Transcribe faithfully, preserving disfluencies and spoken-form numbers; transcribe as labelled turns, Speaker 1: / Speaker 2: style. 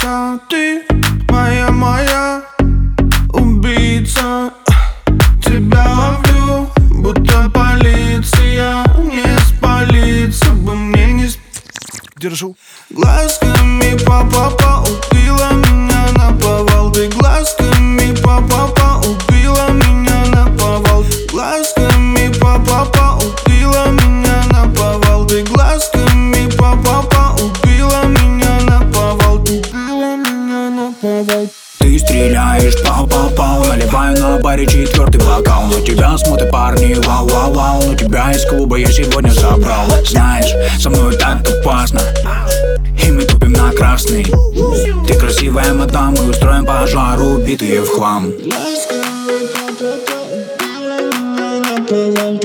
Speaker 1: убийца. Ты моя, моя убийца. Тебя ловлю, будто полиция. Не спалиться бы мне, не сп...
Speaker 2: Держу.
Speaker 1: Глазками па-па-па убила меня наповал. Ты глазками па-па-па убила меня наповал. Глазками па-па-па убила меня наповал. Ты глазками па-па-па убила меня наповал. Ты убила меня наповал.
Speaker 3: Ты стреляешь, пау-пау-пау. Наливаю на баре четвертый бокал. На тебя смотрят парни, вау-вау-вау. Но тебя из клуба я сегодня забрал. Знаешь, со мной так опасно, и мы тупим на красный. Ты красивая мадам, мы устроим пожар, убитые в хлам.
Speaker 1: Глазками па-па-па убила меня наповал.